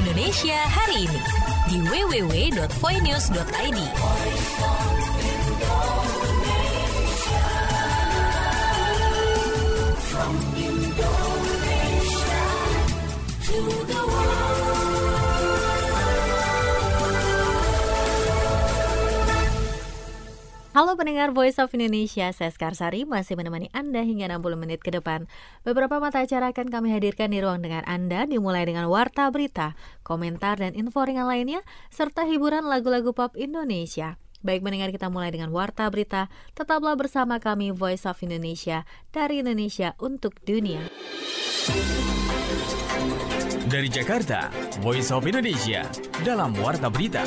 Indonesia hari ini di www.voinews.id. From Indonesia to the world. Halo pendengar Voice of Indonesia, saya Skarsari masih menemani Anda hingga 60 menit ke depan. Beberapa mata acara akan kami hadirkan di ruang dengar Anda, dimulai dengan warta berita, komentar dan info ringan lainnya, serta hiburan lagu-lagu pop Indonesia. Baik mendengar, kita mulai dengan warta berita. Tetaplah bersama kami Voice of Indonesia, dari Indonesia untuk dunia. Dari Jakarta, Voice of Indonesia dalam warta berita.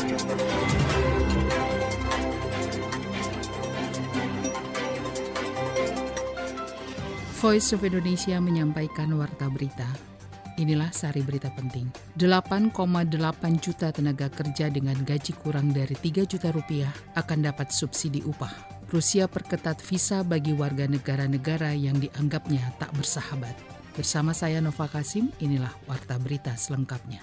Voice of Indonesia menyampaikan warta berita. Inilah sari berita penting. 8,8 juta tenaga kerja dengan gaji kurang dari 3 juta rupiah akan dapat subsidi upah. Rusia perketat visa bagi warga negara-negara yang dianggapnya tak bersahabat. Bersama saya Nova Kasim, inilah warta berita selengkapnya.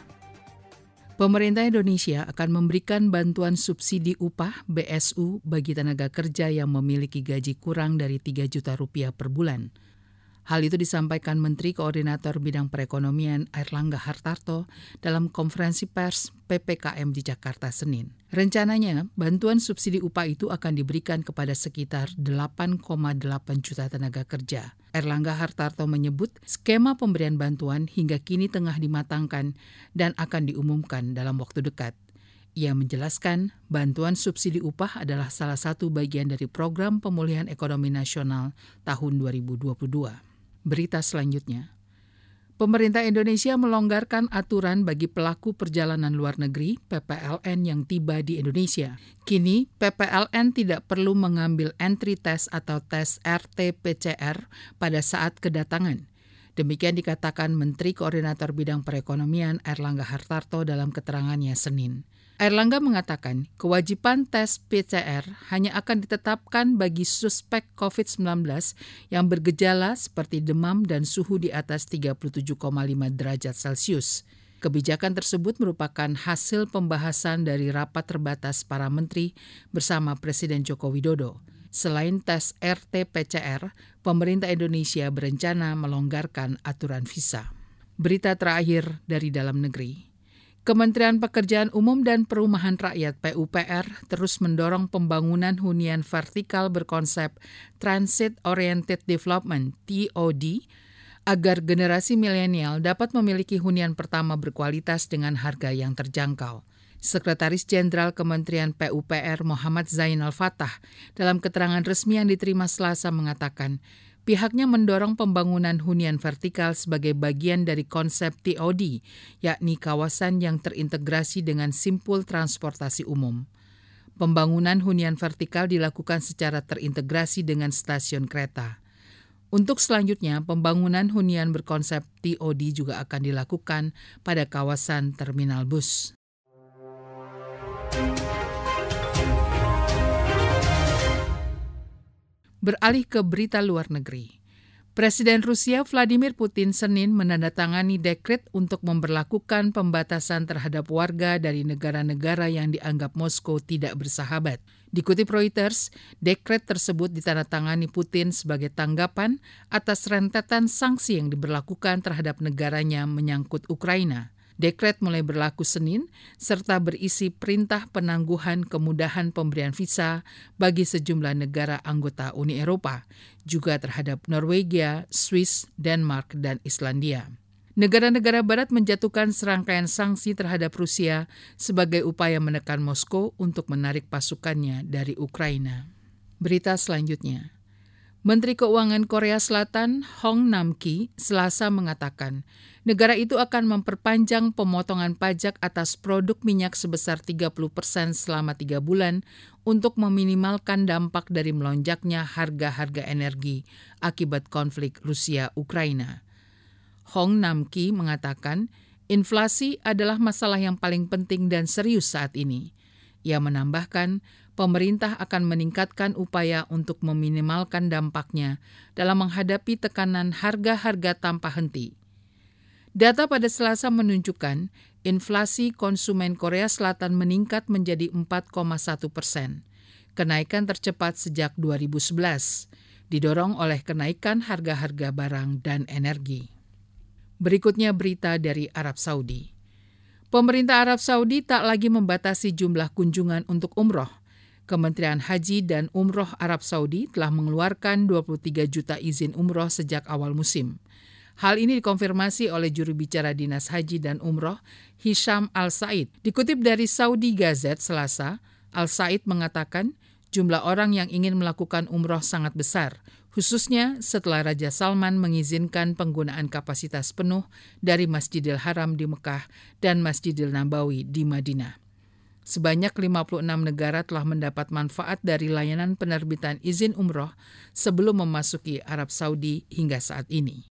Pemerintah Indonesia akan memberikan bantuan subsidi upah BSU bagi tenaga kerja yang memiliki gaji kurang dari 3 juta rupiah per bulan. Hal itu disampaikan Menteri Koordinator Bidang Perekonomian Airlangga Hartarto dalam konferensi pers PPKM di Jakarta Senin. Rencananya, bantuan subsidi upah itu akan diberikan kepada sekitar 8,8 juta tenaga kerja. Airlangga Hartarto menyebut skema pemberian bantuan hingga kini tengah dimatangkan dan akan diumumkan dalam waktu dekat. Ia menjelaskan bantuan subsidi upah adalah salah satu bagian dari program pemulihan ekonomi nasional tahun 2022. Berita selanjutnya. Pemerintah Indonesia melonggarkan aturan bagi pelaku perjalanan luar negeri (PPLN) yang tiba di Indonesia. Kini, PPLN tidak perlu mengambil entry test atau tes RT-PCR pada saat kedatangan. Demikian dikatakan Menteri Koordinator Bidang Perekonomian Airlangga Hartarto dalam keterangannya Senin. Airlangga mengatakan kewajiban tes PCR hanya akan ditetapkan bagi suspek COVID-19 yang bergejala seperti demam dan suhu di atas 37,5 derajat Celcius. Kebijakan tersebut merupakan hasil pembahasan dari rapat terbatas para menteri bersama Presiden Joko Widodo. Selain tes RT-PCR, pemerintah Indonesia berencana melonggarkan aturan visa. Berita terakhir dari dalam negeri. Kementerian Pekerjaan Umum dan Perumahan Rakyat (PUPR) terus mendorong pembangunan hunian vertikal berkonsep Transit Oriented Development (TOD) agar generasi milenial dapat memiliki hunian pertama berkualitas dengan harga yang terjangkau. Sekretaris Jenderal Kementerian PUPR Muhammad Zainal Fatah dalam keterangan resmi yang diterima Selasa mengatakan, pihaknya mendorong pembangunan hunian vertikal sebagai bagian dari konsep TOD, yakni kawasan yang terintegrasi dengan simpul transportasi umum. Pembangunan hunian vertikal dilakukan secara terintegrasi dengan stasiun kereta. Untuk selanjutnya, pembangunan hunian berkonsep TOD juga akan dilakukan pada kawasan terminal bus. Beralih ke berita luar negeri. Presiden Rusia Vladimir Putin Senin menandatangani dekret untuk memberlakukan pembatasan terhadap warga dari negara-negara yang dianggap Moskow tidak bersahabat. Dikutip Reuters, dekret tersebut ditandatangani Putin sebagai tanggapan atas rentetan sanksi yang diberlakukan terhadap negaranya menyangkut Ukraina. Dekret mulai berlaku Senin, serta berisi perintah penangguhan kemudahan pemberian visa bagi sejumlah negara anggota Uni Eropa, juga terhadap Norwegia, Swiss, Denmark, dan Islandia. Negara-negara Barat menjatuhkan serangkaian sanksi terhadap Rusia sebagai upaya menekan Moskow untuk menarik pasukannya dari Ukraina. Berita selanjutnya. Menteri Keuangan Korea Selatan Hong Nam-ki Selasa mengatakan negara itu akan memperpanjang pemotongan pajak atas produk minyak sebesar 30% selama 3 bulan untuk meminimalkan dampak dari melonjaknya harga-harga energi akibat konflik Rusia-Ukraina. Hong Nam-ki mengatakan inflasi adalah masalah yang paling penting dan serius saat ini. Ia menambahkan, pemerintah akan meningkatkan upaya untuk meminimalkan dampaknya dalam menghadapi tekanan harga-harga tanpa henti. Data pada Selasa menunjukkan inflasi konsumen Korea Selatan meningkat menjadi 4,1%. Kenaikan tercepat sejak 2011, didorong oleh kenaikan harga-harga barang dan energi. Berikutnya berita dari Arab Saudi. Pemerintah Arab Saudi tak lagi membatasi jumlah kunjungan untuk umroh. Kementerian Haji dan Umroh Arab Saudi telah mengeluarkan 23 juta izin umroh sejak awal musim. Hal ini dikonfirmasi oleh juru bicara Dinas Haji dan Umroh, Hisham Al-Said. Dikutip dari Saudi Gazette Selasa, Al-Said mengatakan jumlah orang yang ingin melakukan umroh sangat besar, khususnya setelah Raja Salman mengizinkan penggunaan kapasitas penuh dari Masjidil Haram di Mekah dan Masjidil Nabawi di Madinah. Sebanyak 56 negara telah mendapat manfaat dari layanan penerbitan izin umroh sebelum memasuki Arab Saudi hingga saat ini.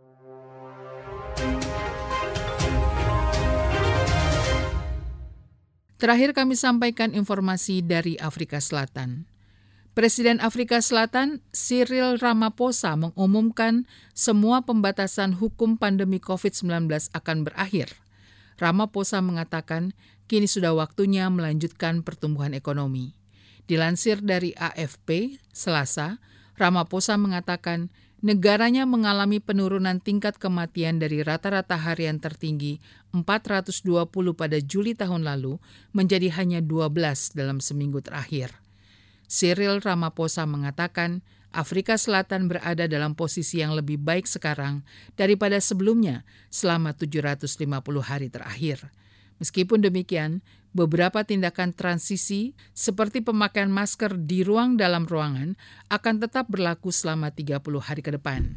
Terakhir kami sampaikan informasi dari Afrika Selatan. Presiden Afrika Selatan Cyril Ramaphosa mengumumkan semua pembatasan hukum pandemi COVID-19 akan berakhir. Ramaphosa mengatakan kini sudah waktunya melanjutkan pertumbuhan ekonomi. Dilansir dari AFP Selasa, Ramaphosa mengatakan negaranya mengalami penurunan tingkat kematian dari rata-rata harian tertinggi 420 pada Juli tahun lalu menjadi hanya 12 dalam seminggu terakhir. Cyril Ramaphosa mengatakan Afrika Selatan berada dalam posisi yang lebih baik sekarang daripada sebelumnya selama 750 hari terakhir. Meskipun demikian, beberapa tindakan transisi seperti pemakaian masker di ruang dalam ruangan akan tetap berlaku selama 30 hari ke depan.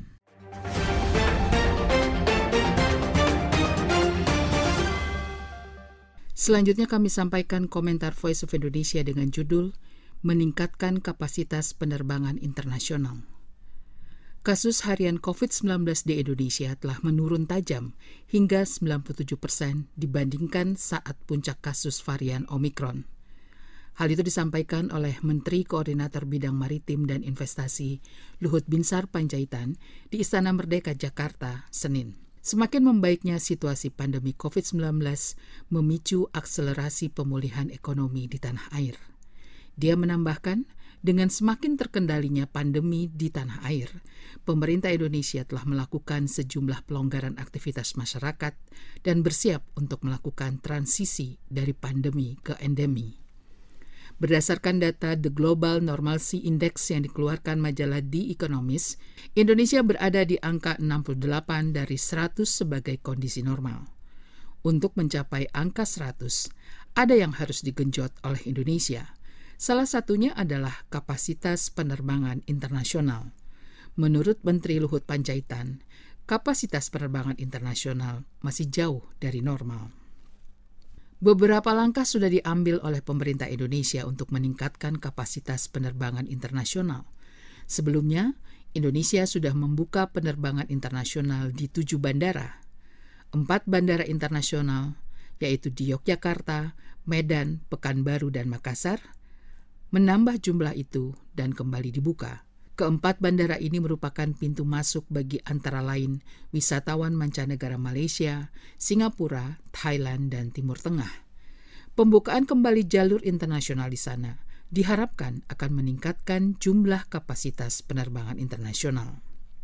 Selanjutnya kami sampaikan komentar Voice of Indonesia dengan judul Meningkatkan Kapasitas Penerbangan Internasional. Kasus harian COVID-19 di Indonesia telah menurun tajam hingga 97% dibandingkan saat puncak kasus varian Omikron. Hal itu disampaikan oleh Menteri Koordinator Bidang Maritim dan Investasi Luhut Binsar Panjaitan di Istana Merdeka, Jakarta, Senin. Semakin membaiknya situasi pandemi COVID-19 memicu akselerasi pemulihan ekonomi di tanah air. Dia menambahkan, dengan semakin terkendalinya pandemi di tanah air, pemerintah Indonesia telah melakukan sejumlah pelonggaran aktivitas masyarakat dan bersiap untuk melakukan transisi dari pandemi ke endemi. Berdasarkan data The Global Normalcy Index yang dikeluarkan majalah The Economist, Indonesia berada di angka 68 dari 100 sebagai kondisi normal. Untuk mencapai angka 100, ada yang harus digenjot oleh Indonesia. Salah satunya adalah kapasitas penerbangan internasional. Menurut Menteri Luhut Panjaitan, kapasitas penerbangan internasional masih jauh dari normal. Beberapa langkah sudah diambil oleh pemerintah Indonesia untuk meningkatkan kapasitas penerbangan internasional. Sebelumnya, Indonesia sudah membuka penerbangan internasional di 7 bandara. 4 bandara internasional, yaitu di Yogyakarta, Medan, Pekanbaru, dan Makassar, menambah jumlah itu dan kembali dibuka. Keempat bandara ini merupakan pintu masuk bagi antara lain wisatawan mancanegara Malaysia, Singapura, Thailand, dan Timur Tengah. Pembukaan kembali jalur internasional di sana diharapkan akan meningkatkan jumlah kapasitas penerbangan internasional.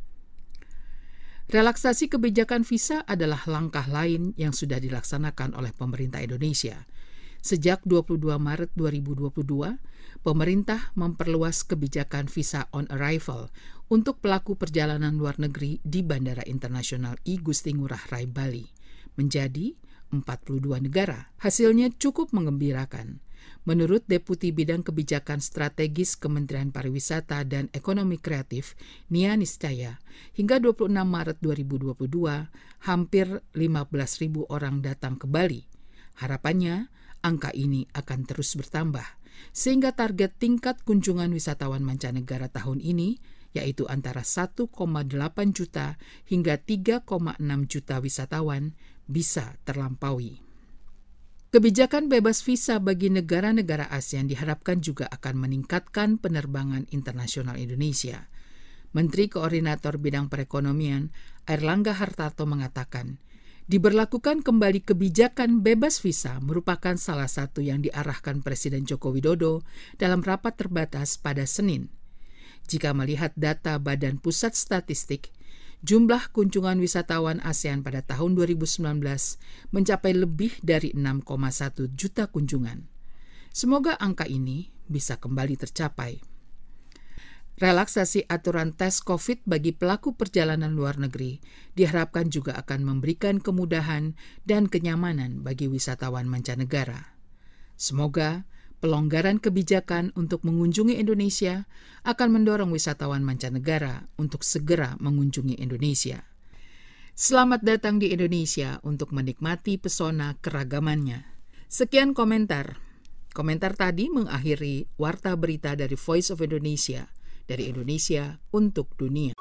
Relaksasi kebijakan visa adalah langkah lain yang sudah dilaksanakan oleh pemerintah Indonesia. Sejak 22 Maret 2022, pemerintah memperluas kebijakan visa on arrival untuk pelaku perjalanan luar negeri di Bandara Internasional I Gusti Ngurah Rai Bali menjadi 42 negara. Hasilnya cukup menggembirakan. Menurut Deputi Bidang Kebijakan Strategis Kementerian Pariwisata dan Ekonomi Kreatif, Nia Niscaya, hingga 26 Maret 2022, hampir 15.000 orang datang ke Bali. Harapannya, angka ini akan terus bertambah, sehingga target tingkat kunjungan wisatawan mancanegara tahun ini, yaitu antara 1,8 juta hingga 3,6 juta wisatawan, bisa terlampaui. Kebijakan bebas visa bagi negara-negara ASEAN diharapkan juga akan meningkatkan penerbangan internasional Indonesia. Menteri Koordinator Bidang Perekonomian, Airlangga Hartarto mengatakan, Diberlakukan kembali kebijakan bebas visa merupakan salah satu yang diarahkan Presiden Joko Widodo dalam rapat terbatas pada Senin. Jika melihat data Badan Pusat Statistik, jumlah kunjungan wisatawan ASEAN pada tahun 2019 mencapai lebih dari 6,1 juta kunjungan. Semoga angka ini bisa kembali tercapai. Relaksasi aturan tes COVID bagi pelaku perjalanan luar negeri diharapkan juga akan memberikan kemudahan dan kenyamanan bagi wisatawan mancanegara. Semoga pelonggaran kebijakan untuk mengunjungi Indonesia akan mendorong wisatawan mancanegara untuk segera mengunjungi Indonesia. Selamat datang di Indonesia untuk menikmati pesona keragamannya. Sekian komentar. Komentar tadi mengakhiri Warta Berita dari Voice of Indonesia. Dari Indonesia untuk dunia.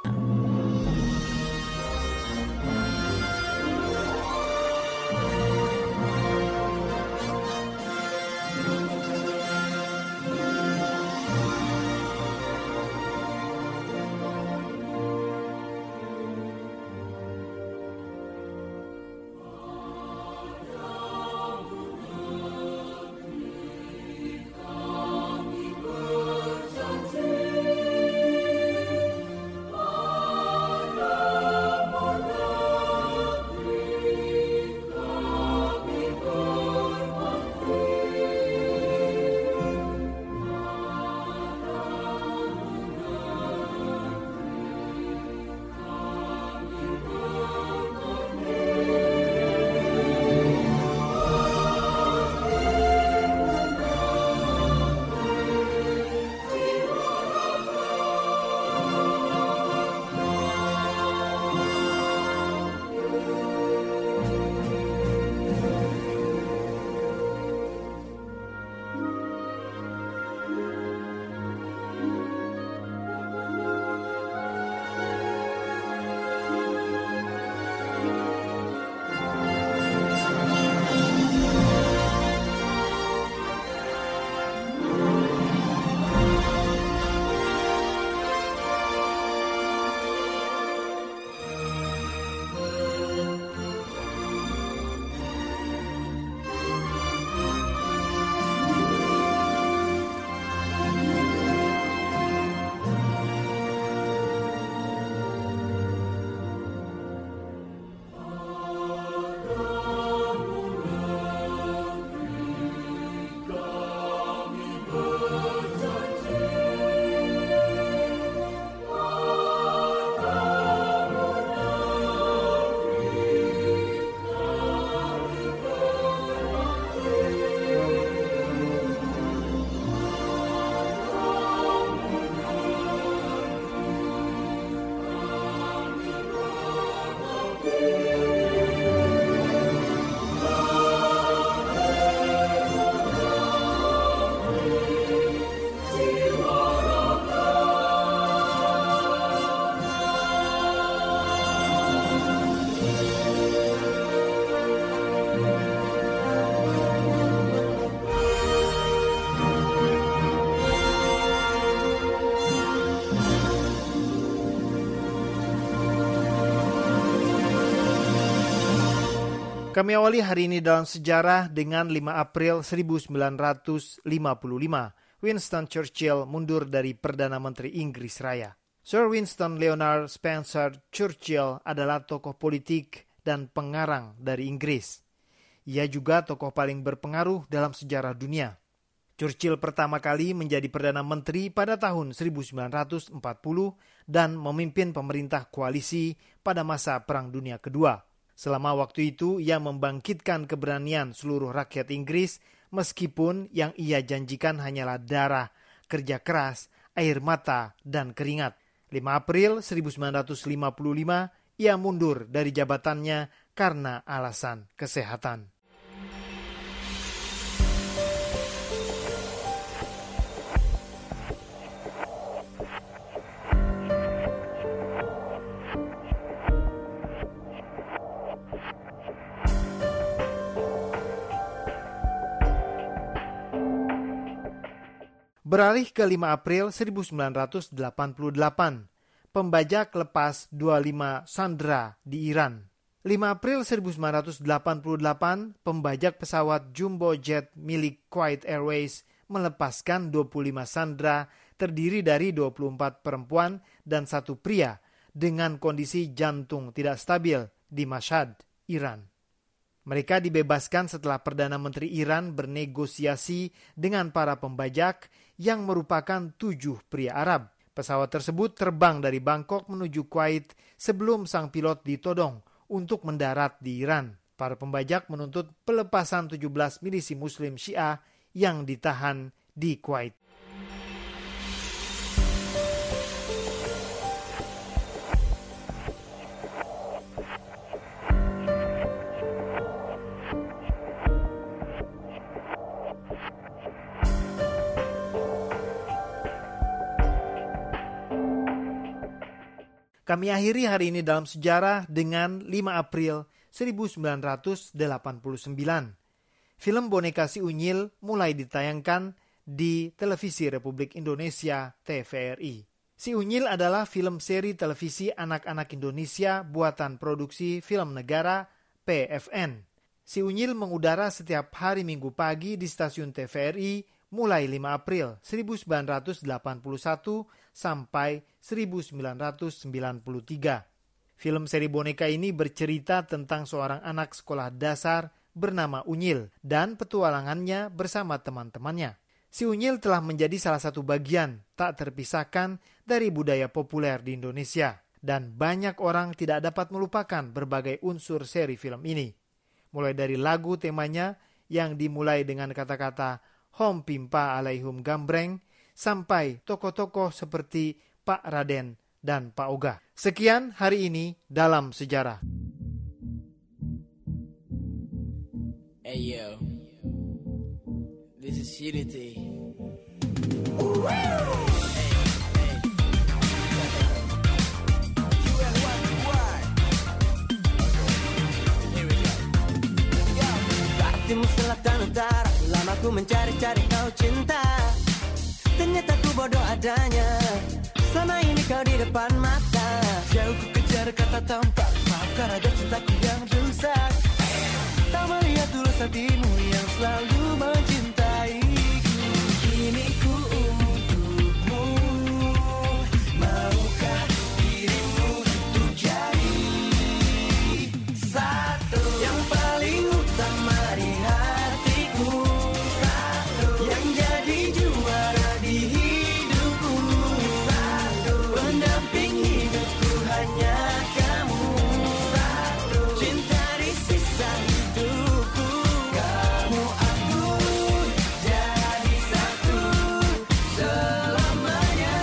Kami awali hari ini dalam sejarah dengan 5 April 1955. Winston Churchill mundur dari Perdana Menteri Inggris Raya. Sir Winston Leonard Spencer Churchill adalah tokoh politik dan pengarang dari Inggris. Ia juga tokoh paling berpengaruh dalam sejarah dunia. Churchill pertama kali menjadi Perdana Menteri pada tahun 1940 dan memimpin pemerintah koalisi pada masa Perang Dunia Kedua. Selama waktu itu, ia membangkitkan keberanian seluruh rakyat Inggris meskipun yang ia janjikan hanyalah darah, kerja keras, air mata, dan keringat. 5 April 1955, ia mundur dari jabatannya karena alasan kesehatan. Beralih ke 5 April 1988, pembajak lepas 25 sandera di Iran. 5 April 1988, pembajak pesawat jumbo jet milik Kuwait Airways melepaskan 25 sandera terdiri dari 24 perempuan dan 1 pria dengan kondisi jantung tidak stabil di Mashhad, Iran. Mereka dibebaskan setelah Perdana Menteri Iran bernegosiasi dengan para pembajak yang merupakan 7 pria Arab. Pesawat tersebut terbang dari Bangkok menuju Kuwait sebelum sang pilot ditodong untuk mendarat di Iran. Para pembajak menuntut pelepasan 17 milisi Muslim Syiah yang ditahan di Kuwait. Kami akhiri hari ini dalam sejarah dengan 5 April 1989. Film boneka Si Unyil mulai ditayangkan di Televisi Republik Indonesia TVRI. Si Unyil adalah film seri televisi anak-anak Indonesia buatan produksi film negara PFN. Si Unyil mengudara setiap hari Minggu pagi di stasiun TVRI mulai 5 April 1981 sampai 1993. Film seri boneka ini bercerita tentang seorang anak sekolah dasar bernama Unyil dan petualangannya bersama teman-temannya. Si Unyil telah menjadi salah satu bagian tak terpisahkan dari budaya populer di Indonesia dan banyak orang tidak dapat melupakan berbagai unsur seri film ini. Mulai dari lagu temanya yang dimulai dengan kata-kata Hom Pimpa Alaihum Gambreng sampai tokoh-tokoh seperti Pak Raden dan Pak Ogah. Sekian hari ini dalam sejarah. Hey yo, this is Unity. Timur, selatan, utara, lama ku mencari-cari kau cinta. Ternyata ku bodoh adanya, selama ini kau di depan mata. Jauh ku kejar kata tampak, maafkan ada cintaku yang rusak. Tak melihat tulus hatimu yang selalu mencintaiku. Kini ku untukmu, maukah dirimu untuk jadi satu yang paling utama di hatiku, satu yang jadi juara di hidupku, satu pendamping hidupku hanya kamu, satu cinta di sisa hidupku, kamu aku jadi satu selamanya.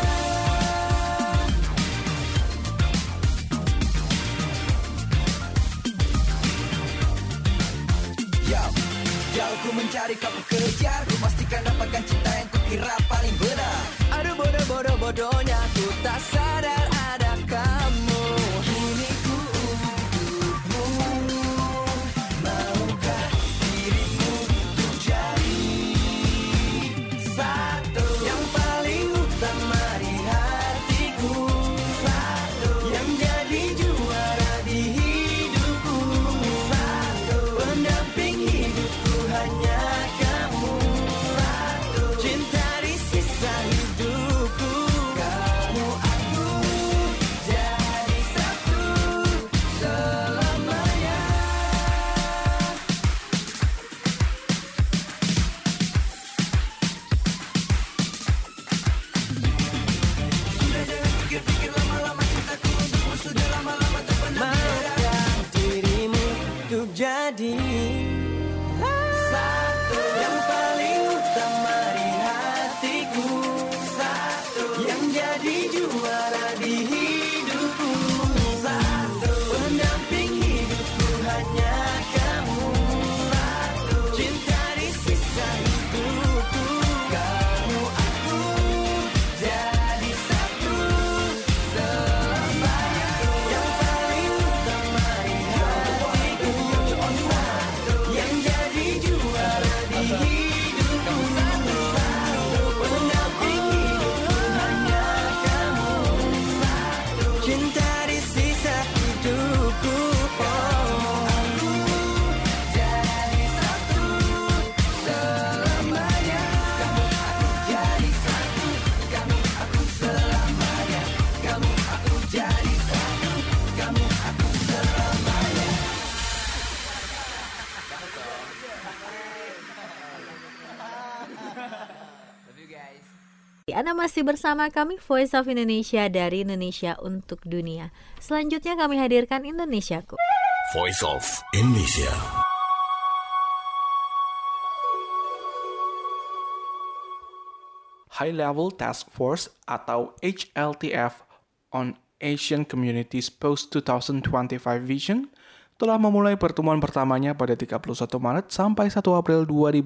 Jauh ku mencari kau kejar, ku pastikan dapatkan cinta yang ku kira paling benar. Aduh bodoh-bodohnya ku tak sadar ada kamu. Kini ku untukmu, maukah dirimu untuk jadi satu yang paling utama di hatiku, satu yang jadi juara di hidupku, satu pendamping hidupku hanya kamu, satu cinta di sisa hidupku, kamu aku Anda masih bersama kami Voice of Indonesia dari Indonesia untuk Dunia. Selanjutnya kami hadirkan Indonesiaku. Voice of Indonesia. High Level Task Force atau HLTF on Asian Communities Post-2025 Vision telah memulai pertemuan pertamanya pada 31 Maret sampai 1 April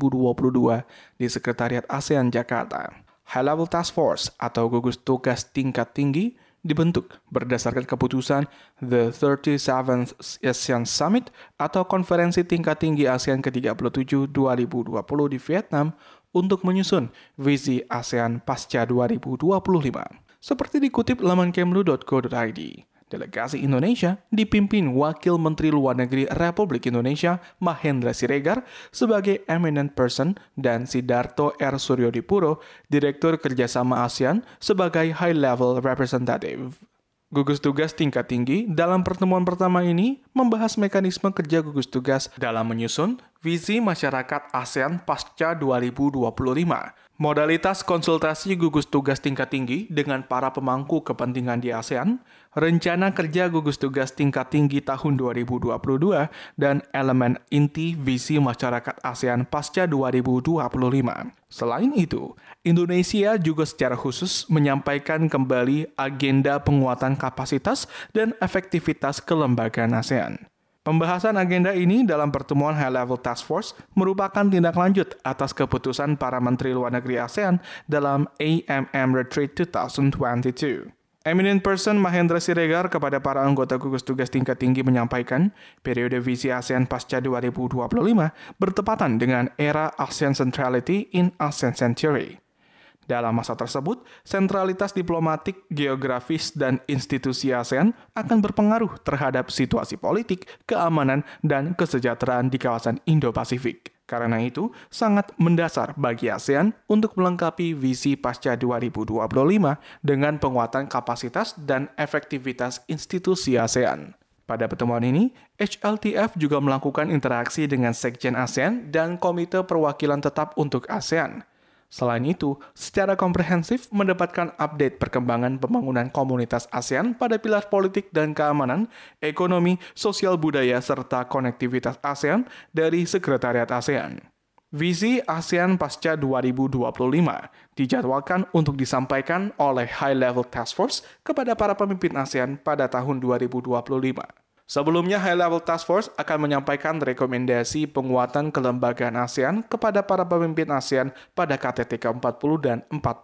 2022 di Sekretariat ASEAN Jakarta. High Level Task Force atau gugus tugas tingkat tinggi dibentuk berdasarkan keputusan The 37th ASEAN Summit atau Konferensi Tingkat Tinggi ASEAN ke-37 2020 di Vietnam untuk menyusun visi ASEAN pasca 2025. Seperti dikutip laman kemlu.co.id, delegasi Indonesia dipimpin Wakil Menteri Luar Negeri Republik Indonesia Mahendra Siregar sebagai eminent person dan Sidarto R. Suryodipuro, Direktur Kerjasama ASEAN sebagai high level representative. Gugus tugas tingkat tinggi dalam pertemuan pertama ini membahas mekanisme kerja gugus tugas dalam menyusun visi masyarakat ASEAN pasca 2025. Modalitas konsultasi gugus tugas tingkat tinggi dengan para pemangku kepentingan di ASEAN, rencana kerja gugus tugas tingkat tinggi tahun 2022, dan elemen inti visi masyarakat ASEAN pasca 2025. Selain itu, Indonesia juga secara khusus menyampaikan kembali agenda penguatan kapasitas dan efektivitas kelembagaan ASEAN. Pembahasan agenda ini dalam pertemuan High Level Task Force merupakan tindak lanjut atas keputusan para Menteri Luar Negeri ASEAN dalam AMM Retreat 2022. Eminent Person Mahendra Siregar kepada para anggota gugus tugas tingkat tinggi menyampaikan periode visi ASEAN pasca 2025 bertepatan dengan era ASEAN Centrality in ASEAN Century. Dalam masa tersebut, sentralitas diplomatik, geografis, dan institusi ASEAN akan berpengaruh terhadap situasi politik, keamanan, dan kesejahteraan di kawasan Indo-Pasifik. Karena itu, sangat mendasar bagi ASEAN untuk melengkapi visi pasca 2025 dengan penguatan kapasitas dan efektivitas institusi ASEAN. Pada pertemuan ini, HLTF juga melakukan interaksi dengan Sekjen ASEAN dan Komite Perwakilan Tetap untuk ASEAN. Selain itu, secara komprehensif mendapatkan update perkembangan pembangunan komunitas ASEAN pada pilar politik dan keamanan, ekonomi, sosial budaya, serta konektivitas ASEAN dari Sekretariat ASEAN. Visi ASEAN pasca 2025 dijadwalkan untuk disampaikan oleh High Level Task Force kepada para pemimpin ASEAN pada tahun 2025. Sebelumnya, High Level Task Force akan menyampaikan rekomendasi penguatan kelembagaan ASEAN kepada para pemimpin ASEAN pada KTT ke-40 dan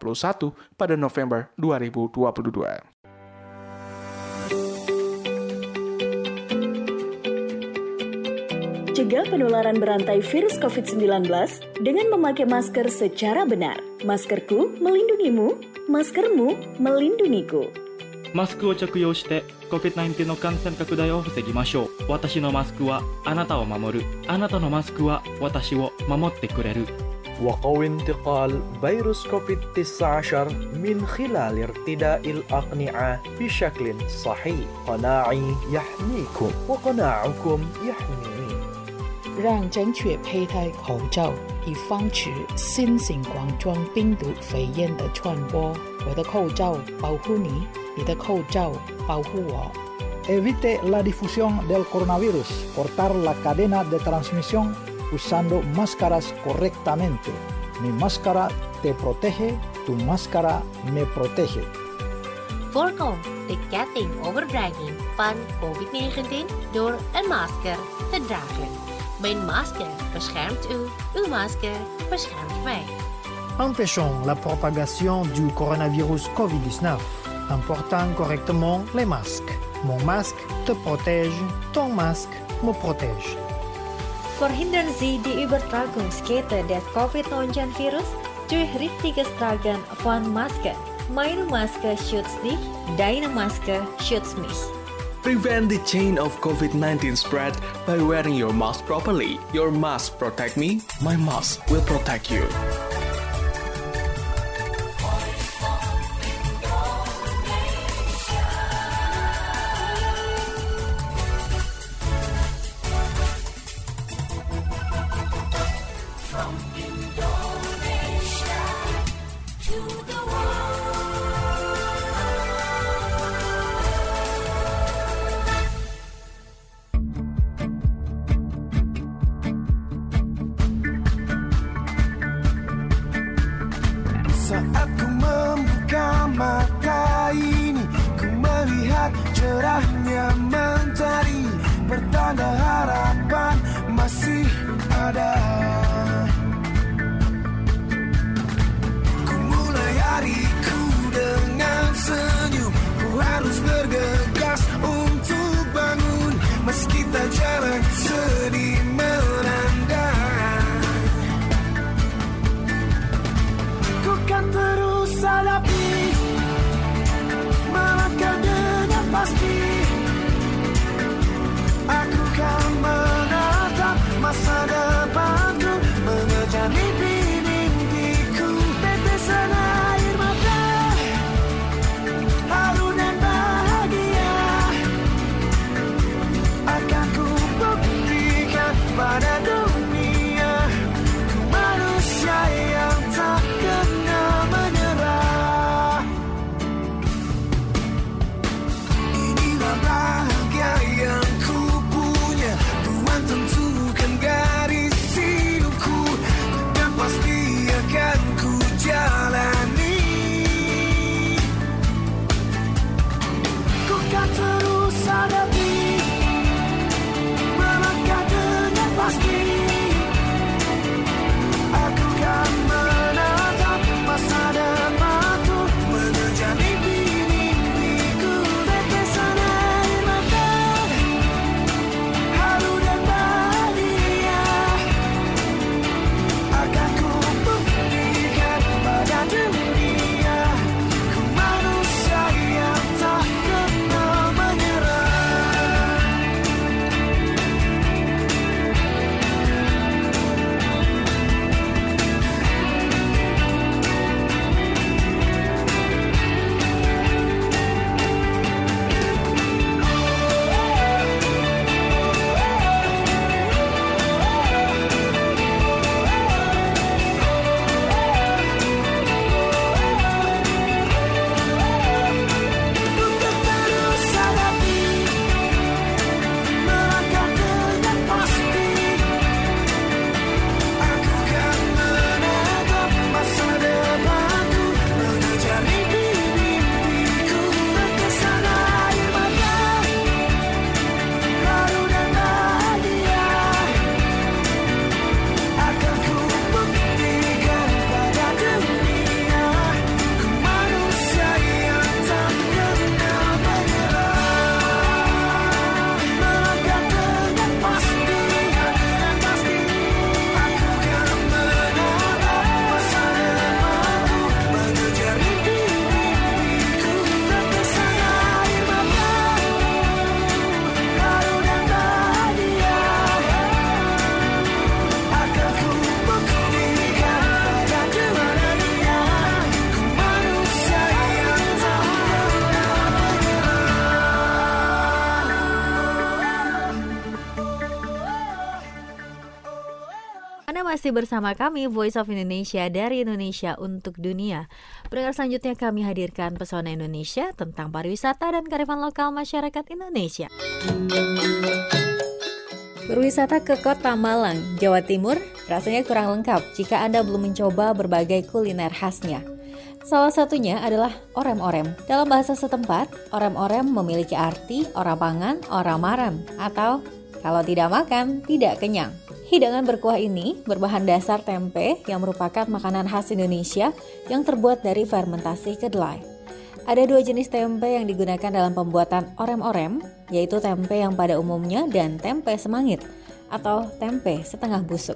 41 pada November 2022. Cegah penularan berantai virus COVID-19 dengan memakai masker secara benar. Maskerku melindungimu, maskermu melindungiku. マスクを着用して COVID-19 の感染拡大を防ぎましょう。私のマスクはあなたを守る。あなたのマスクは私を守ってくれる。 وقوي انتقال فيروس كوفيد-19 من خلال ارتداء الأقنعة بشكل صحيح. قناعي يحميكم وقناعكم يحميني. 让正确佩戴口罩，以防止新型冠状病毒肺炎的传播。我的口罩保护你，你的口罩保护我。 Evite la difusión del coronavirus, cortar la cadena de transmisión usando máscaras correctamente. Mi máscara te protege, tu máscara me protege. Voorkom de ketting overdraging van COVID-19 door een masker te dragen. Mijn masker beschermt u, uw masker beschermt mij. Empêchons la propagation du coronavirus COVID-19 en portant correctement les masques. Mon masque te protège, ton masque me protège. Verhindern Sie die Übertragungskette des COVID-19-Virus durch richtiges Tragen von Masken. Meine Maske schützt dich, deine Maske schützt mich. Prevent the chain of COVID-19 spread by wearing your mask properly. Your mask protect me, my mask will protect you. Saat ku membuka mata ini, ku melihat cerahnya mentari, pertanda harapan masih ada. Ku mulai hariku dengan senyum, ku harus bergegas untuk bangun, meski tak jarang sedih melanda. Ku kan terus hadapi, melangkah dengan pasti. Aku kan menatap masa depanku, mengejar mimpi-mimpiku. Tetesan air mata, haru dan bahagia akan ku buktikan pada dunia. Ku manusia yang tak kenal menyerah. Inilah bahagia yang ku punya, Tuhan tentukan garis hidupku, dan pasti akan ku jalani. Ku kan terus hadapi, melangkah dengan pasti. Aku kan menatap masa depanku, mengejar mimpi-mimpiku. Tetesan air mata, haru dan bahagia akan ku buktikan pada dunia. Ku manusia yang tak kenal menyerah. Terus hadapi, melangkah dengan pasti. Aku kan menatap masa depanku, mengejar mimpi-mimpiku. Tetesan air mata, haru dan bahagia akan ku buktikan pada dunia. Ku manusia yang tak kenal menyerah. Melangkah dengan pasti, aku kan menatap masa depanku, mengejar mimpi-mimpiku. Tetesan air mata, haru dan bahagia akan ku buktikan pada dunia. Ku manusia yang tak kenal Anda masih bersama kami Voice of Indonesia dari Indonesia untuk Dunia. Pendengar selanjutnya kami hadirkan pesona Indonesia tentang pariwisata dan kearifan lokal masyarakat Indonesia. Berwisata ke Kota Malang, Jawa Timur rasanya kurang lengkap jika Anda belum mencoba berbagai kuliner khasnya. Salah satunya adalah orem-orem. Dalam bahasa setempat, orem-orem memiliki arti ora pangan, ora marem, atau kalau tidak makan, tidak kenyang. Hidangan berkuah ini berbahan dasar tempe yang merupakan makanan khas Indonesia yang terbuat dari fermentasi kedelai. Ada dua jenis tempe yang digunakan dalam pembuatan orem-orem, yaitu tempe yang pada umumnya dan tempe semangit atau tempe setengah busuk.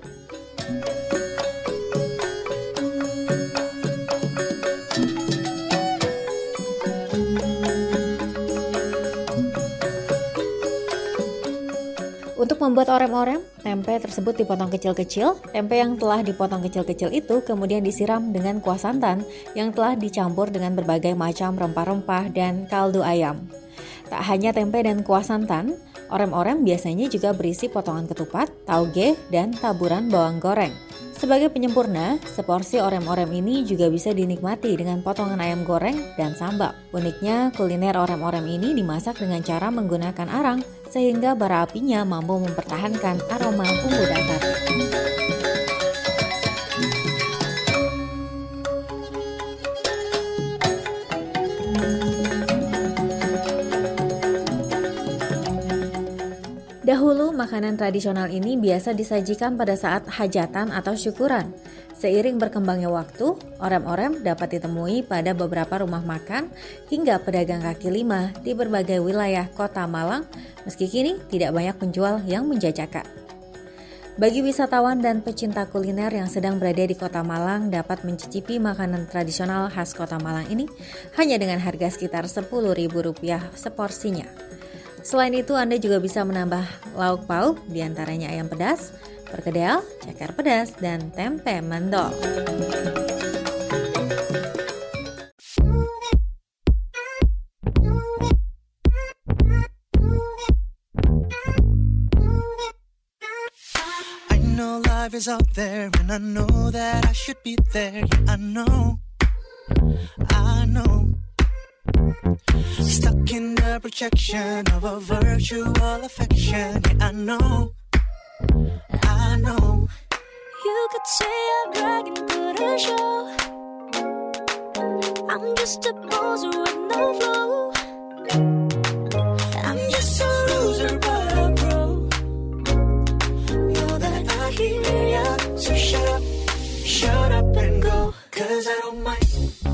Untuk membuat orem-orem, tempe tersebut dipotong kecil-kecil. Tempe yang telah dipotong kecil-kecil itu kemudian disiram dengan kuah santan yang telah dicampur dengan berbagai macam rempah-rempah dan kaldu ayam. Tak hanya tempe dan kuah santan, orem-orem biasanya juga berisi potongan ketupat, tauge, dan taburan bawang goreng. Sebagai penyempurna, seporsi orem-orem ini juga bisa dinikmati dengan potongan ayam goreng dan sambal. Uniknya, kuliner orem-orem ini dimasak dengan cara menggunakan arang, sehingga bara apinya mampu mempertahankan aroma bumbu dasar. Dahulu, makanan tradisional ini biasa disajikan pada saat hajatan atau syukuran. Seiring berkembangnya waktu, orem-orem dapat ditemui pada beberapa rumah makan hingga pedagang kaki lima di berbagai wilayah kota Malang, meski kini tidak banyak penjual yang menjajakan. Bagi wisatawan dan pecinta kuliner yang sedang berada di kota Malang dapat mencicipi makanan tradisional khas kota Malang ini hanya dengan harga sekitar Rp10.000 seporsinya. Selain itu, Anda juga bisa menambah lauk pauk, diantaranya ayam pedas, perkedel, ceker pedas, dan tempe mendol. I know life is out there and I know that I should be there. Yeah, I know stuck in the projection of a virtual affection. Yeah, I know you could say I'm dragging through the show. I'm just a poser with no flow. I'm just a loser but a pro. Know that I hear ya, so shut up and go. 'Cause I don't mind.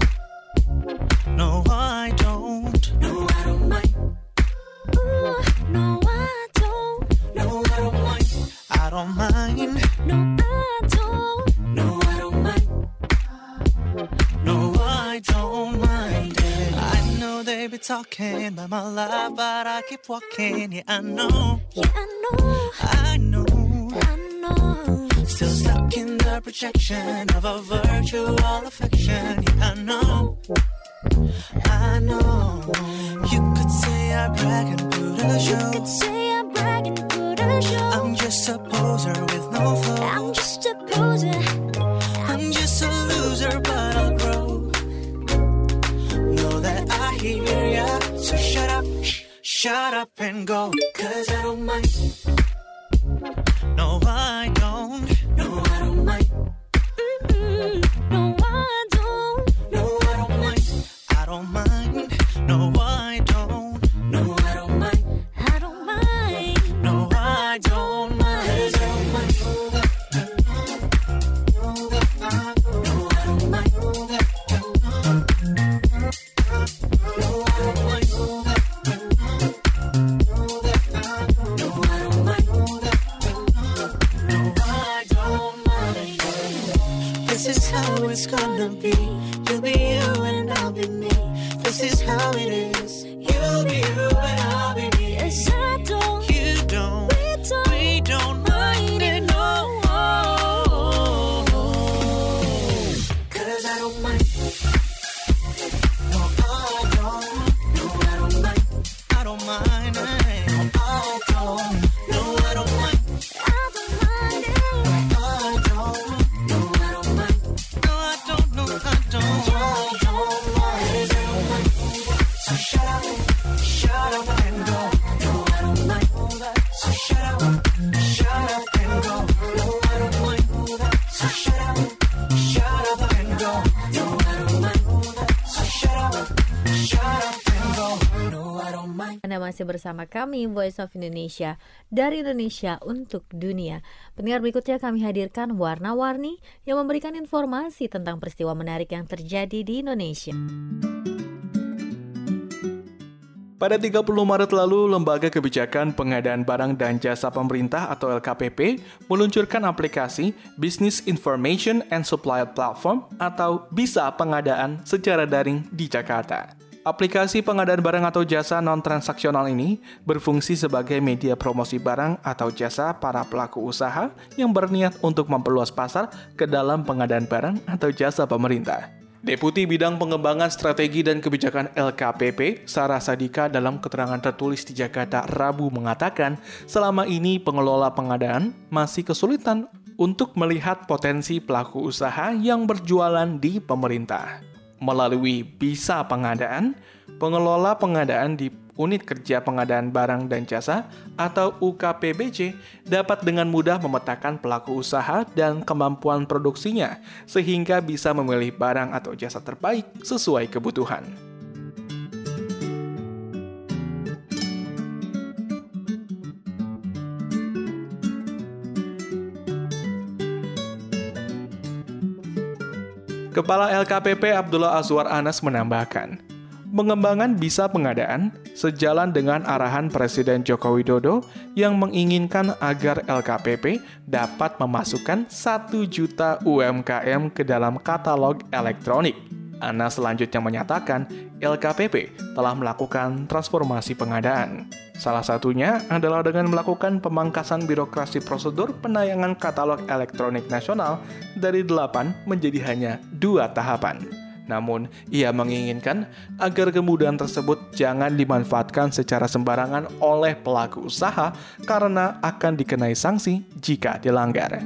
No, I don't. No, I don't mind. Ooh, no, I don't. No, I don't mind. I don't mind. No, I don't. No, I don't mind. No, I don't mind it. I know they be talking about my life, but I keep walking. Yeah, I know. Yeah, I know. I know. I know. Still stuck in the projection of a virtual affection. Yeah, I know. I know. You could say I'm bragging through the show. You could say I'm bragging through the show. I'm just a poser with no flow. I'm just a poser. I'm just a loser, but I'll grow. Know that I hear ya, so shut up and go. 'Cause I don't mind. No, I don't. No, I don't mind. No, I don't. No, I don't mind. I don't mind. No, I don't. No, I don't mind. I don't mind. No, I don't mind. 'Cause I don't mind. No, I don't mind. No, I don't mind. No, I don't mind. No, I don't mind. This is how it's gonna be. You'll be you and I'll be me. This is how it is. You'll be you and I'll be me. Yes, I don't. You don't. We don't mind it, no. 'Cause I don't mind. No, I don't. No, I don't mind. I don't mind. No, I don't. No, I don't mind. I don't mind it. No, I don't. No, I don't mind. No, I don't. No, I don't. I don't mind. So shut up and go. No, I don't mind. So shut up and go. No, I don't mind. So shut up and go. No, I don't mind. So shut up and go. No, I don't mind. Anda masih bersama kami Voice of Indonesia, dari Indonesia untuk dunia. Pendengar, berikutnya kami hadirkan warna-warni yang memberikan informasi tentang peristiwa menarik yang terjadi di Indonesia. Pada 30 Maret lalu, Lembaga Kebijakan Pengadaan Barang dan Jasa Pemerintah atau LKPP meluncurkan aplikasi Business Information and Supply Platform atau BISA pengadaan secara daring di Jakarta. Aplikasi pengadaan barang atau jasa non-transaksional ini berfungsi sebagai media promosi barang atau jasa para pelaku usaha yang berniat untuk memperluas pasar ke dalam pengadaan barang atau jasa pemerintah. Deputi Bidang Pengembangan Strategi dan Kebijakan LKPP, Sarah Sadika, dalam keterangan tertulis di Jakarta Rabu mengatakan, selama ini pengelola pengadaan masih kesulitan untuk melihat potensi pelaku usaha yang berjualan di pemerintah. Melalui Bisa Pengadaan, pengelola pengadaan di Unit Kerja Pengadaan Barang dan Jasa atau UKPBJ dapat dengan mudah memetakan pelaku usaha dan kemampuan produksinya sehingga bisa memilih barang atau jasa terbaik sesuai kebutuhan. Kepala LKPP Abdullah Azwar Anas menambahkan, pengembangan Bisa Pengadaan sejalan dengan arahan Presiden Joko Widodo yang menginginkan agar LKPP dapat memasukkan 1 juta UMKM ke dalam katalog elektronik. Anas selanjutnya menyatakan LKPP telah melakukan transformasi pengadaan. Salah satunya adalah dengan melakukan pemangkasan birokrasi prosedur penayangan katalog elektronik nasional dari 8 menjadi hanya 2 tahapan. Namun, ia menginginkan agar kemudahan tersebut jangan dimanfaatkan secara sembarangan oleh pelaku usaha karena akan dikenai sanksi jika dilanggar.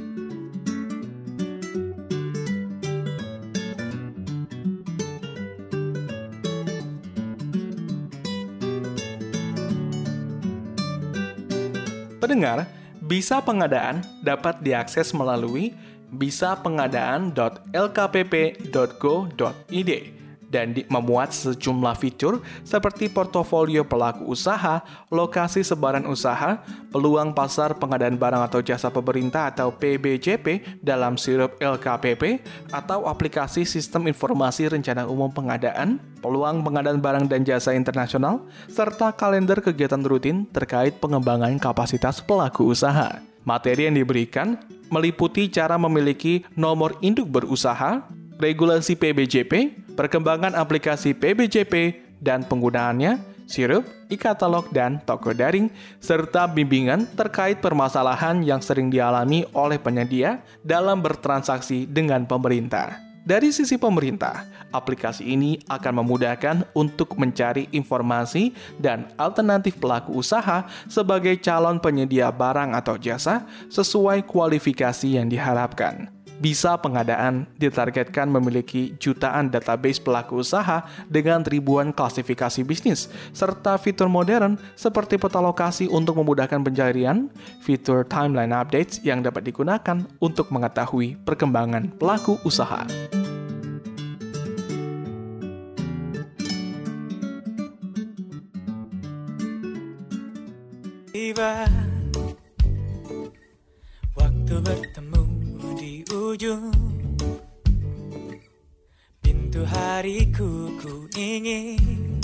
Pendengar, Bisa Pengadaan dapat diakses melalui bisapengadaan.lkpp.go.id dan memuat sejumlah fitur seperti portofolio pelaku usaha, lokasi sebaran usaha, peluang pasar pengadaan barang atau jasa pemerintah atau PBJP dalam sirup LKPP, atau aplikasi Sistem Informasi Rencana Umum Pengadaan, peluang pengadaan barang dan jasa internasional, serta kalender kegiatan rutin terkait pengembangan kapasitas pelaku usaha. Materi yang diberikan meliputi cara memiliki nomor induk berusaha, regulasi PBJP, perkembangan aplikasi PBJP dan penggunaannya, sirup, e-katalog, dan toko daring, serta bimbingan terkait permasalahan yang sering dialami oleh penyedia dalam bertransaksi dengan pemerintah. Dari sisi pemerintah, aplikasi ini akan memudahkan untuk mencari informasi dan alternatif pelaku usaha sebagai calon penyedia barang atau jasa sesuai kualifikasi yang diharapkan. Bisa Pengadaan ditargetkan memiliki jutaan database pelaku usaha dengan ribuan klasifikasi bisnis, serta fitur modern seperti peta lokasi untuk memudahkan pencarian, fitur timeline updates yang dapat digunakan untuk mengetahui perkembangan pelaku usaha. Tiba waktu bertemu di ujung pintu hariku, ku ingin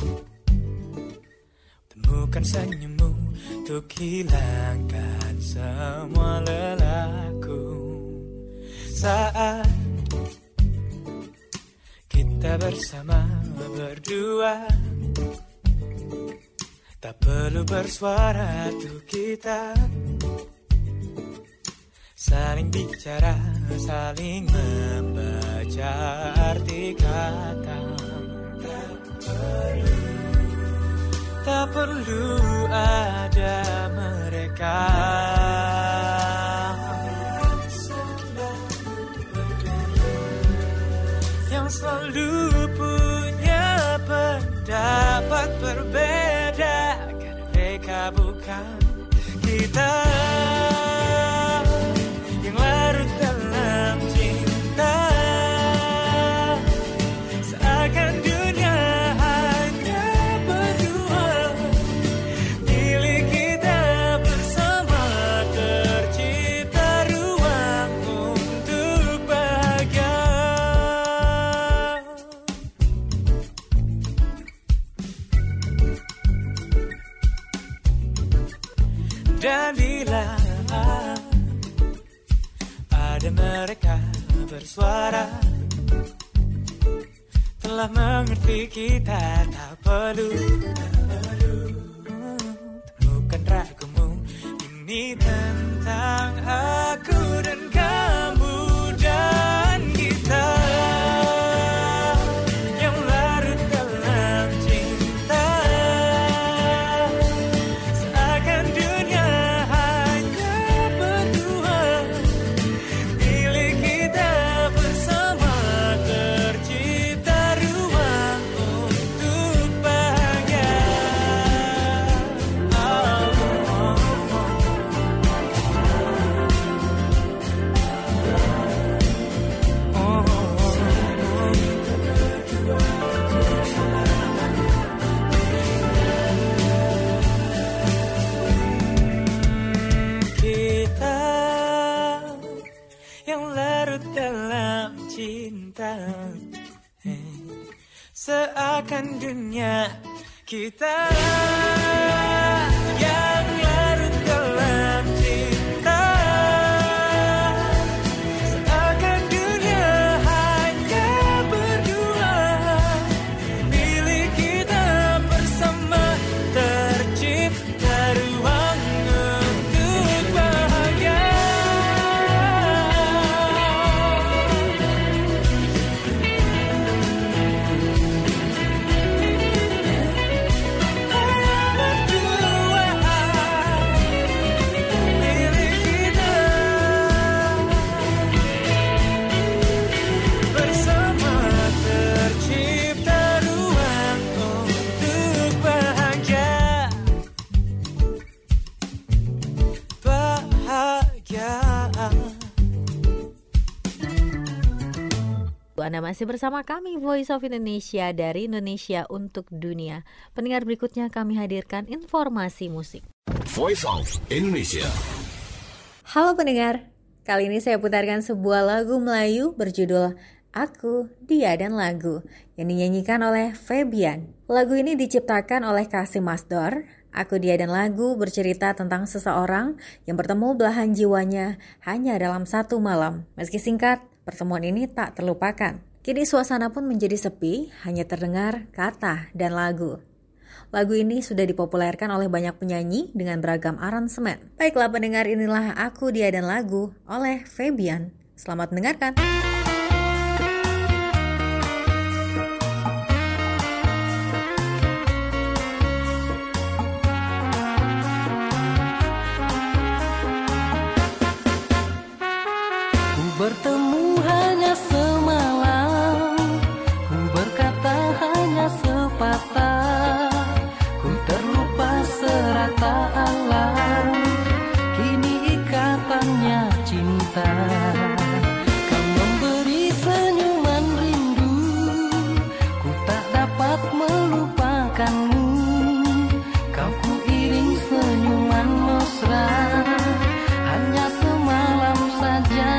temukan senyummu untuk hilangkan semua lelahku. Saat kita bersama berdua, tak perlu bersuara tuh kita saling bicara, saling membaca arti kata. Tak perlu ada mereka yang selalu punya pendapat berbeda, karena mereka bukan kita yang larut dalam cinta. Seakan dunia hanya berdua, milik kita bersama, tercipta ruang untuk bahagia. Dan bila ada mereka bersuara, telah mengerti kita tak perlu temukan ragumu. Ini tentang aku dan kamu dan kita yang larut dalam cinta. Seakan dunia hanya berdua, larut dalam cinta, seakan dunia kita yang larut dalam cinta, seakan dunia hanya berdua, milik kita bersama, tercipta ruang untuk bahagia. Anda masih bersama kami Voice of Indonesia dari Indonesia untuk Dunia. Pendengar, berikutnya kami hadirkan informasi musik. Voice of Indonesia. Halo pendengar, kali ini saya putarkan sebuah lagu Melayu berjudul Aku, Dia dan Lagu yang dinyanyikan oleh Febian. Lagu ini diciptakan oleh Kasim Masdor. Aku, Dia dan Lagu bercerita tentang seseorang yang bertemu belahan jiwanya hanya dalam satu malam. Meski singkat, pertemuan ini tak terlupakan. Kini suasana pun menjadi sepi, hanya terdengar kata dan lagu. Lagu ini sudah dipopulerkan oleh banyak penyanyi dengan beragam aransemen. Baiklah pendengar, inilah Aku, Dia dan Lagu oleh Febian. Selamat mendengarkan. Bertemu hanya semalam, ku berkata hanya sepatah, ku terlupa serata alam, kini ikatannya cinta. Kau memberi senyuman rindu, ku tak dapat melupakanmu, kau ku iring senyuman mesra, hanya semalam saja.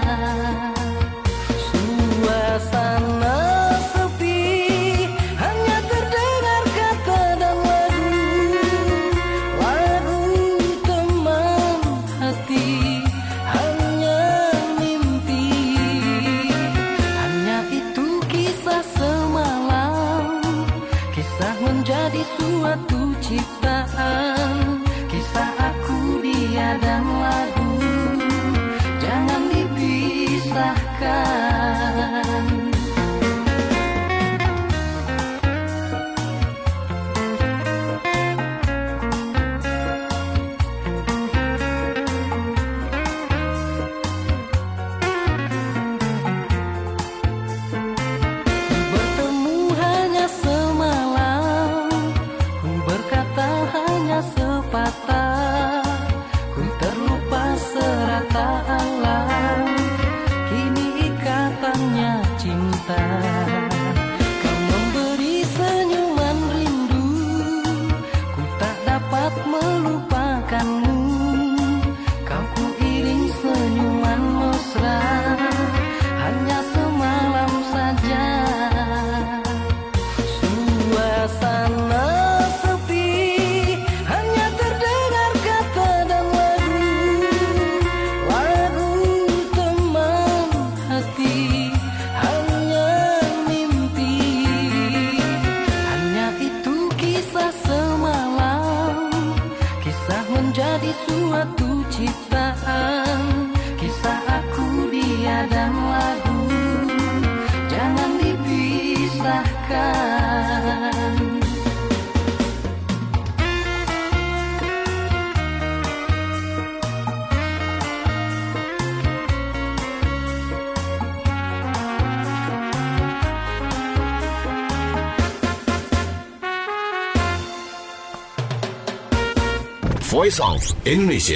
Suasana sepi, hanya terdengar kata dan lagu, lagu teman hati, hanya mimpi, hanya itu kisah semalam, kisah menjadi suatu ciptaan, kisah aku, dia dan lagu, jangan dipisahkan. Bertemu hanya semalam, ku berkata hanya sepatah, ku terlupa serata alam, kini ikatannya cinta. Kau memberi senyuman rindu, ku tak dapat melupakanmu, kau ku iring senyuman mesra, hanya semalam saja. Suasana sepi, hanya terdengar kata dan lagu, lagu teman hati, hanya mimpi, hanya itu kisah semalam, kisah menjadi suatu ciptaan, kisah aku, dia dan lagu, jangan dipisahkan. Voice of Indonesia.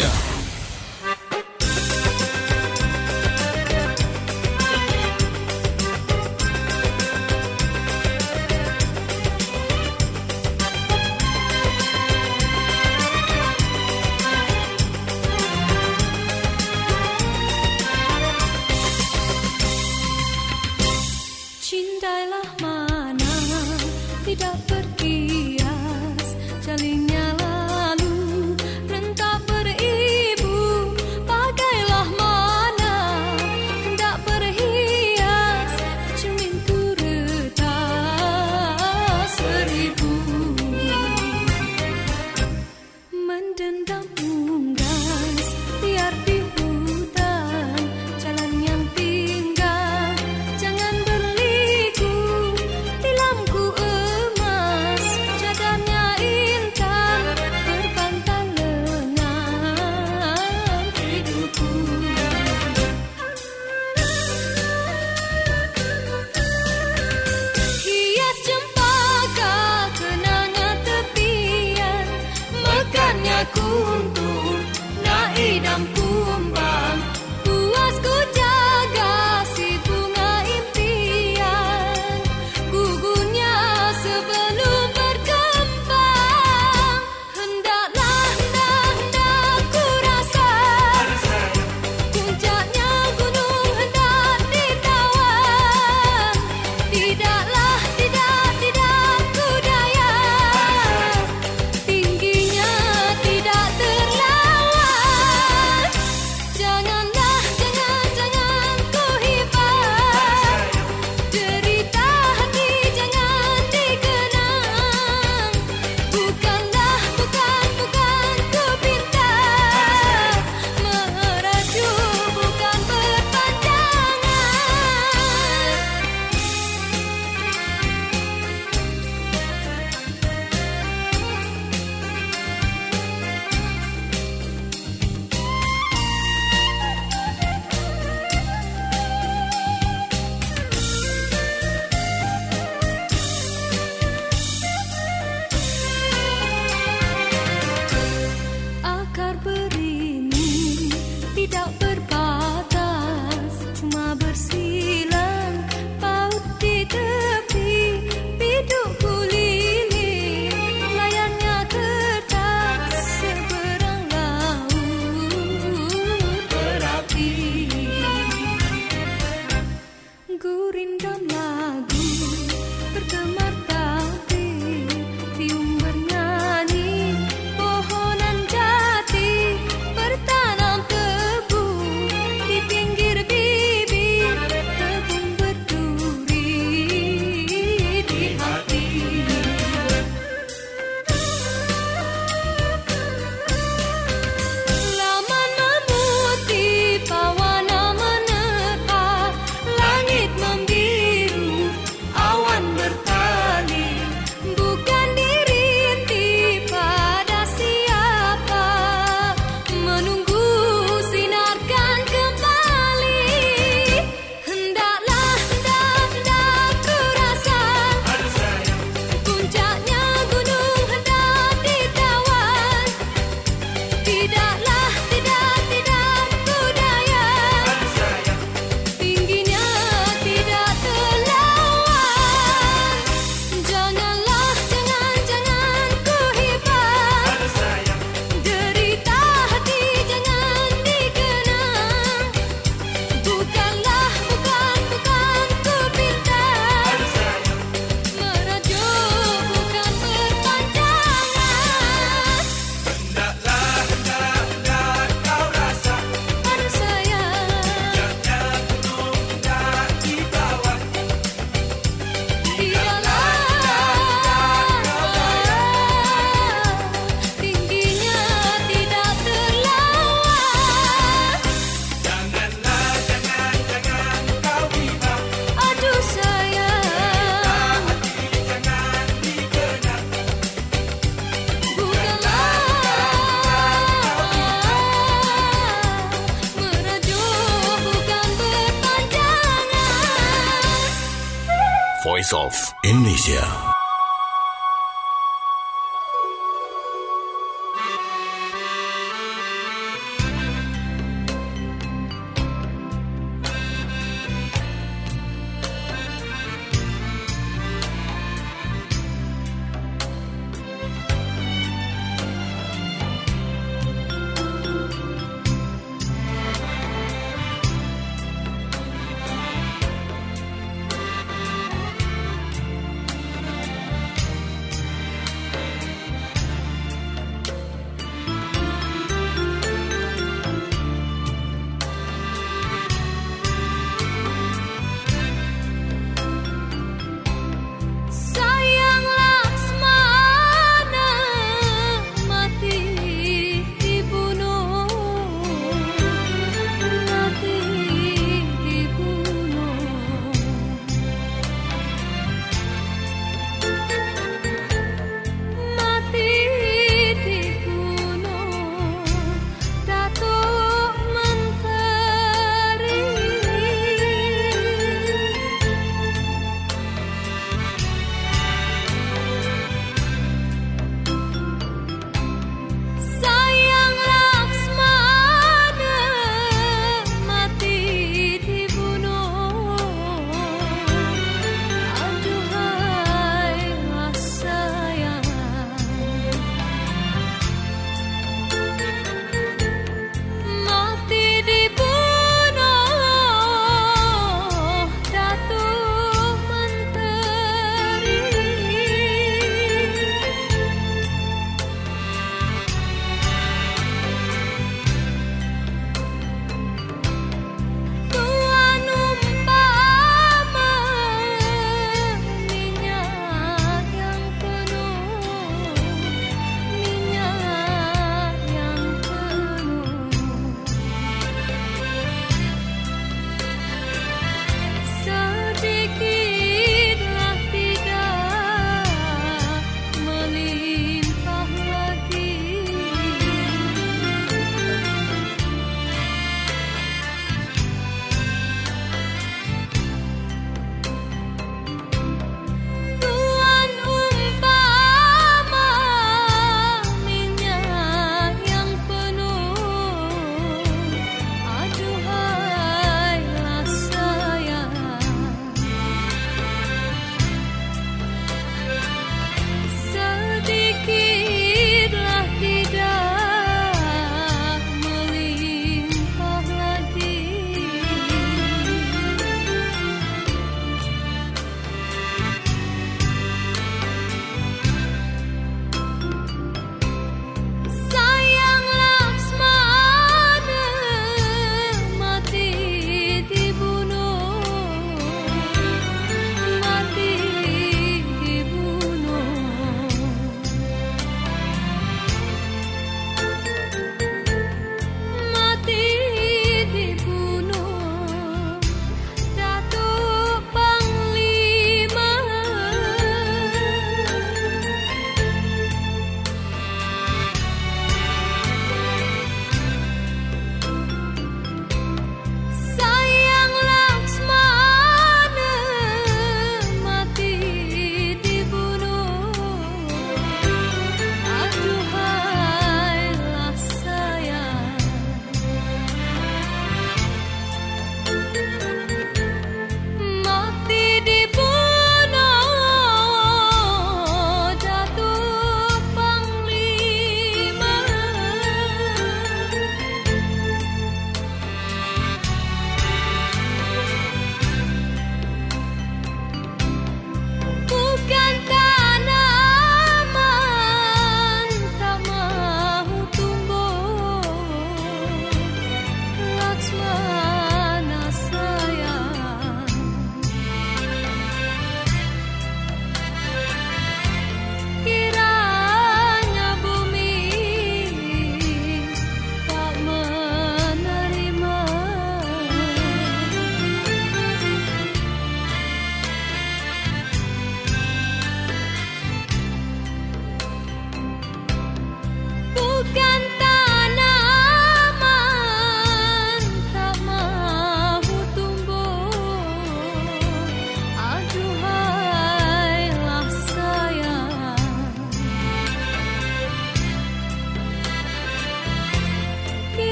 silang paut di tepi bidukku lili layarnya kertas seberang laut berapi gurindam lagu bergemar tabir tium bernyanyi pohonan jati bertanam tebu di pinggir bibir tebung berduri di hati laman memutih pawana menerpa langit membiru awan bertali bukan dirintih pada siapa menunggu sinarkan kembali hendaklah ku rasa puncaknya gunung hendak ditawan tidaklah ku daya tingginya tidak terlawan jangan ku hibat derita hati jangan dikenang bukan ku pintar merajuk bukan berpanjangan kau rasa pada saya tingginya tidak terlawan aduh sayang merajuk bukan berpanjangan Voice of Indonesia.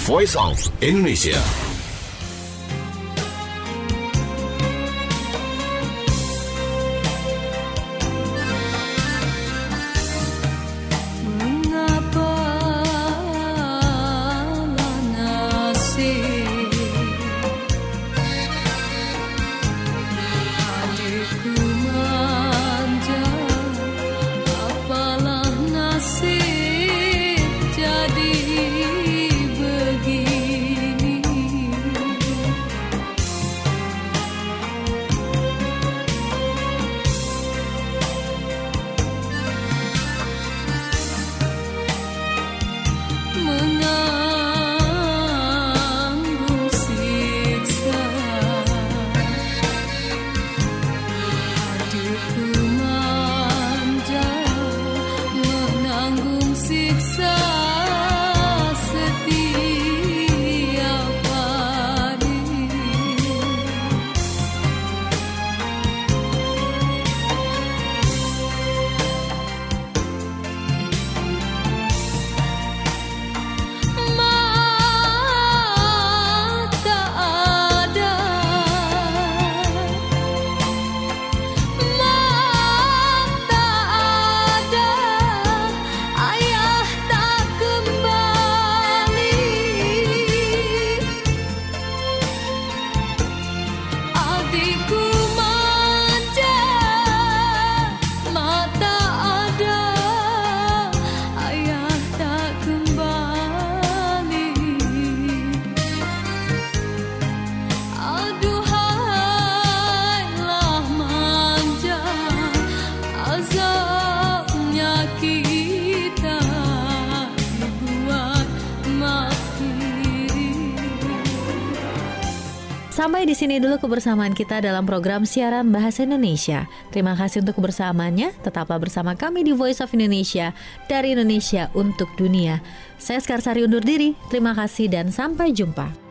Voice of Indonesia. Sampai di sini dulu kebersamaan kita dalam program siaran Bahasa Indonesia. Terima kasih untuk kebersamaannya. Tetaplah bersama kami di Voice of Indonesia, dari Indonesia untuk dunia. Saya Skarsari undur diri. Terima kasih dan sampai jumpa.